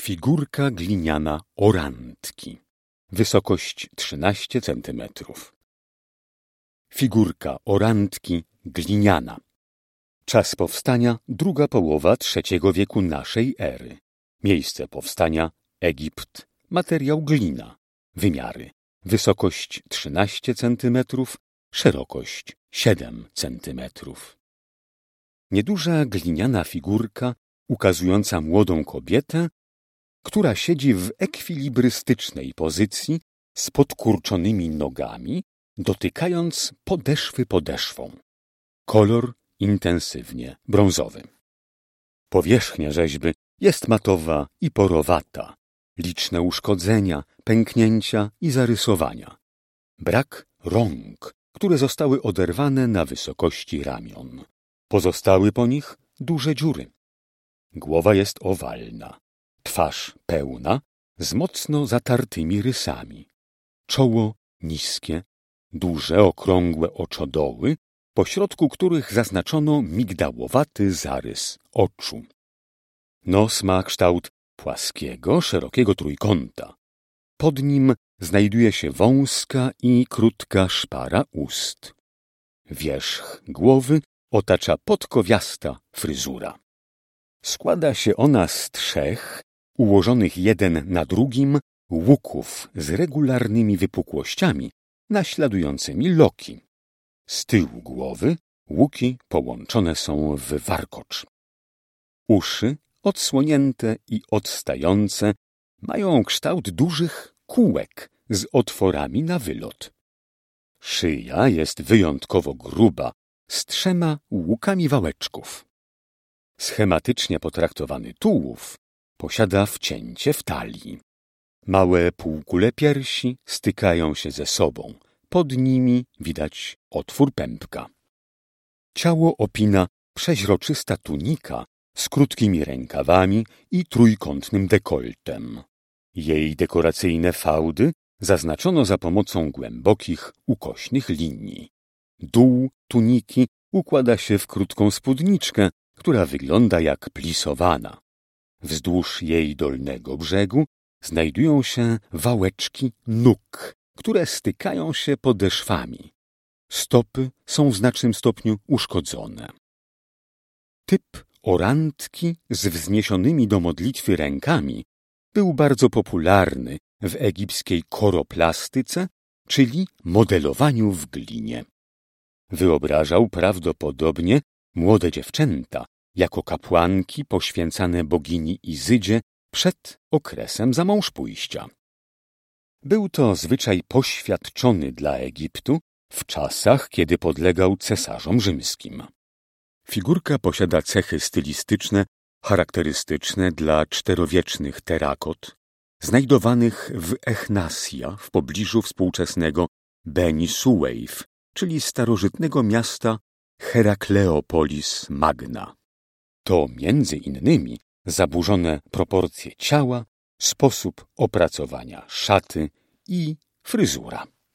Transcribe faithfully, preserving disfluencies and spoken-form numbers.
Figurka gliniana orantki. Wysokość trzynaście centymetrów. Figurka orantki gliniana. Czas powstania druga połowa trzeciego wieku naszej ery. Miejsce powstania Egipt. Materiał glina. Wymiary: wysokość trzynaście centymetrów, szerokość siedem centymetrów. Nieduża gliniana figurka ukazująca młodą kobietę, która siedzi w ekwilibrystycznej pozycji z podkurczonymi nogami, dotykając podeszwy podeszwą. Kolor intensywnie brązowy. Powierzchnia rzeźby jest matowa i porowata. Liczne uszkodzenia, pęknięcia i zarysowania. Brak rąk, które zostały oderwane na wysokości ramion. Pozostały po nich duże dziury. Głowa jest owalna. Twarz pełna, z mocno zatartymi rysami. Czoło niskie, duże, okrągłe oczodoły, pośrodku których zaznaczono migdałowaty zarys oczu. Nos ma kształt płaskiego, szerokiego trójkąta. Pod nim znajduje się wąska i krótka szpara ust. Wierzch głowy otacza podkowiasta fryzura. Składa się ona z trzech, ułożonych jeden na drugim, łuków z regularnymi wypukłościami, naśladującymi loki. Z tyłu głowy łuki połączone są w warkocz. Uszy, odsłonięte i odstające, mają kształt dużych kółek z otworami na wylot. Szyja jest wyjątkowo gruba, z trzema łukami wałeczków. Schematycznie potraktowany tułów posiada wcięcie w talii. Małe półkule piersi stykają się ze sobą. Pod nimi widać otwór pępka. Ciało opina przeźroczysta tunika z krótkimi rękawami i trójkątnym dekoltem. Jej dekoracyjne fałdy zaznaczono za pomocą głębokich, ukośnych linii. Dół tuniki układa się w krótką spódniczkę, która wygląda jak plisowana. Wzdłuż jej dolnego brzegu znajdują się wałeczki nóg, które stykają się podeszwami. Stopy są w znacznym stopniu uszkodzone. Typ orantki z wzniesionymi do modlitwy rękami był bardzo popularny w egipskiej koroplastyce, czyli modelowaniu w glinie. Wyobrażał prawdopodobnie młode dziewczęta jako kapłanki poświęcane bogini Izydzie przed okresem zamążpójścia. Był to zwyczaj poświadczony dla Egiptu w czasach, kiedy podlegał cesarzom rzymskim. Figurka posiada cechy stylistyczne charakterystyczne dla czterowiecznych terakot, znajdowanych w Echnasja w pobliżu współczesnego Beni Suejf, czyli starożytnego miasta Herakleopolis Magna. To między innymi zaburzone proporcje ciała, sposób opracowania szaty i fryzura.